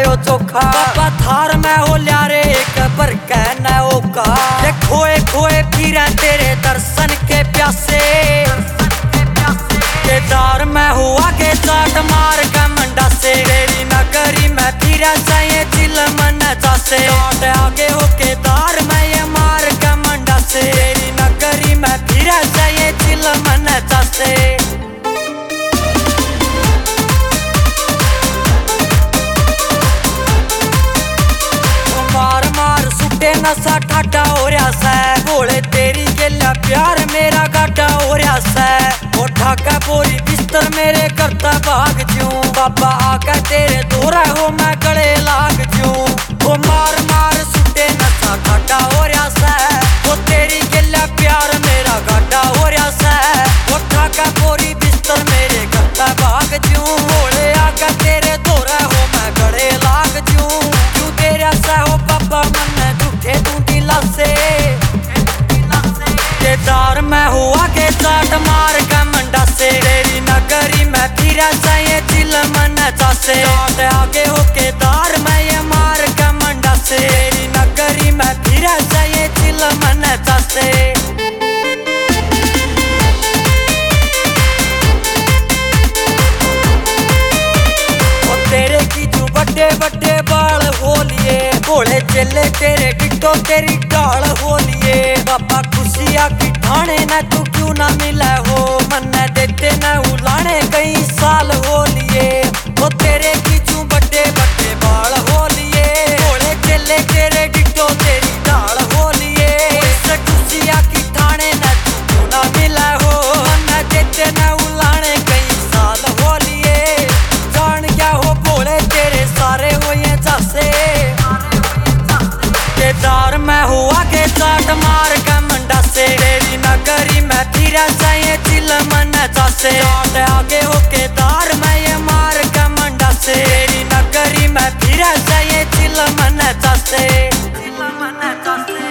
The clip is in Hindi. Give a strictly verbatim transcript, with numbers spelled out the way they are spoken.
हो चोखा। बाबा थार में हो लिया रे एक बर कहना ओका। ये खोए खोए फिरे तेरे दर्शन के प्यासे। केदार में हुआ के चाट मार का मंडा से। तेरी नगरी में फिरा चाहिए चिल मन चासे। चाट आगे हो केदार में ये मार का मंडा से। तेरी नगरी में फिरा चाहिए चिल मन चासे। मार मार सुटे नशा ठाडा हो रहा से। बोले तेरी गेला प्यार मेरा गाडा हो रहा से। उठा के बोरी बिस्तर मेरे करता भाग जूं। बाबा आके तेरे दोरा हो मैं गले लाग जूं। वो मार मार सुटे नशा ठाडा हो रहा से। वो तेरी गेला प्यार मेरा गाडा हो रहा से। उठा के बोरी बिस्तर मेरे करता भाग जूं। बोले आके तेरे दोरा हो मैं गले लाग जूं। क्यों तेरा सा हो बाबा मन झूठे तू दिला से। केदार में हुआ के चाट मार का मंडा से। तेरी नगरी में फिरा चाहिए चिल मन चासे। चाट आगे हो केदार में ये मार का मंडा से। तेरी नगरी में फिरा चाहिए चिल मन चासे। तेरे की जो बड़े बड़े बाल हो लिए। भोले चले तेरे डिटो तेरी डाल हो लिए। बाबा खुशिया की ठाणे न तू क्यों ना मिला हो। मन देते न उलाने कई साल हो लिए। वो तेरे की जो बड़े बड़े बाल हो लिए। भोले चले तेरे डिटो तेरी डाल हो लिए। इस खुशिया की ठाणे न तू क्यों ना मिला हो। मन देते न उलाने कई साल हो लिए। जान क्या हो भोले तेरे सारे हो ये चासे। केदार में हुआ के चाट मार का मंडा से। तेरी नगरी में फिरा चाहिए चिल मन चासे। चाट आगे हो केदार में ये मार का मंडा से। तेरी नगरी में फिरा चाहिए चिल मन चासे। चिल मन चासे।